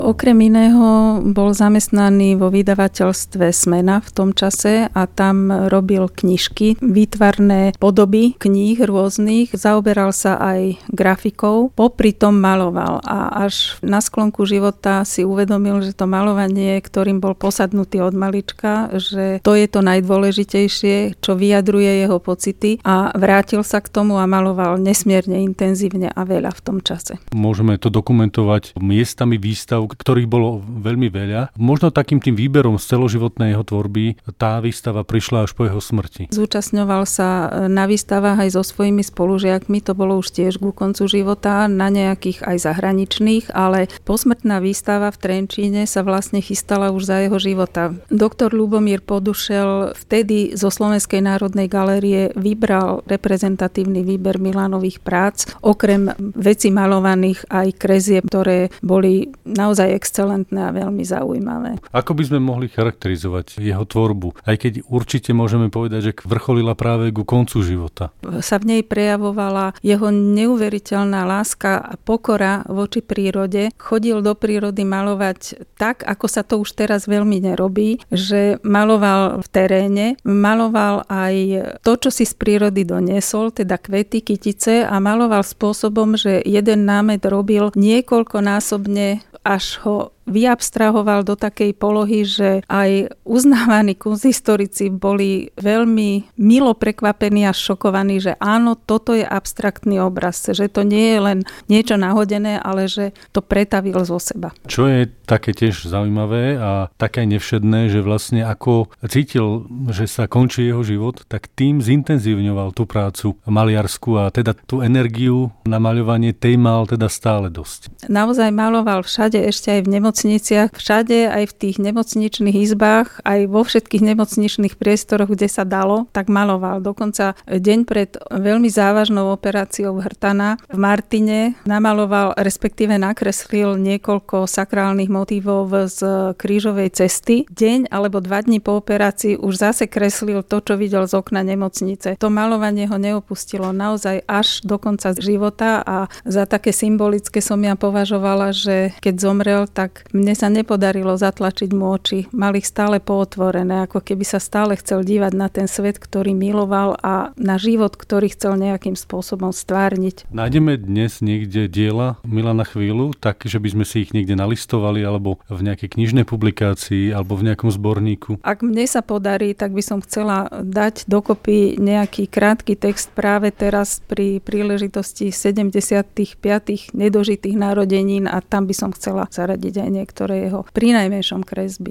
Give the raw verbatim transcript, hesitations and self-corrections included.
Okrem iného bol zamestnaný vo vydavateľstve Smena v tom čase a tam robil knižky, výtvarné podoby kníh rôznych. Zaoberal sa aj grafikou, popri tom maloval a až na sklonku života si uvedomil, že to malovanie, ktorým bol posadnutý od malička, že to je to najdôležitejšie, čo vyjadruje jeho pocity a vrátil sa k tomu a maloval nesmierne intenzívne a veľa v tom čase. Môžeme to dokumentovať miestami výstav, ktorých bolo veľmi veľa. Možno takým tým výberom z celoživotnej jeho tvorby tá výstava prišla až po jeho smrti. Zúčastňoval sa na výstavách aj so svojimi spolužiakmi, to bolo už tiež ku koncu života, na nejakých aj zahraničných, ale posmrtná výstava v Trenčíne sa vlastne chystala už za jeho života. Doktor Ľubomír Podušel vtedy zo Slovenskej národnej galérie vybral reprezentatívny výber Milanových prác, okrem vecí malovaných aj kresieb, ktoré boli naozaj excelentné a veľmi zaujímavé. Ako by sme mohli charakterizovať jeho tvorbu? Aj keď určite môžeme povedať, že vrcholila práve ku koncu života. Sa v nej prejavovala jeho neuveriteľná láska a pokora voči prírode. Chodil do prírody malovať tak, ako sa to už teraz veľmi nerobí, že maloval v teréne, maloval aj to, čo si z prírody doniesol, teda kvety, kytice a maloval spôsobom, že jeden námet robil niekoľkonásobne, až ho vyabstrahoval do takej polohy, že aj uznávaní kunsthistorici boli veľmi milo prekvapení a šokovaní, že áno, toto je abstraktný obraz, že to nie je len niečo nahodené, ale že to pretavil zo seba. Čo je také tiež zaujímavé a také nevšedné, že vlastne ako cítil, že sa končí jeho život, tak tým zintenzívňoval tú prácu maliarsku a teda tú energiu na maľovanie tej mal teda stále dosť. Naozaj maloval všade, ešte aj v nemocniciach, všade, aj v tých nemocničných izbách, aj vo všetkých nemocničných priestoroch, kde sa dalo, tak maloval. Dokonca deň pred veľmi závažnou operáciou hrtana v Martine namaloval, respektíve nakreslil niekoľko sakrálnych motívov z krížovej cesty. Deň alebo dva dni po operácii už zase kreslil to, čo videl z okna nemocnice. To malovanie ho neopustilo naozaj až do konca života a za také symbolické som ja považovala, že keď zomrel, tak mne sa nepodarilo zatlačiť mu oči. Mal ich stále pootvorené, ako keby sa stále chcel dívať na ten svet, ktorý miloval a na život, ktorý chcel nejakým spôsobom stvárniť. Nájdeme dnes niekde diela Milana Chvíľu, tak, že by sme si ich niekde nalistovali alebo v nejakej knižnej publikácii alebo v nejakom zborníku? Ak mne sa podarí, tak by som chcela dať dokopy nejaký krátky text práve teraz pri príležitosti sedemdesiatych piatych nedožitých narodenín a tam by som chcela zaradiť aj niektoré jeho prinajmenšom kresby.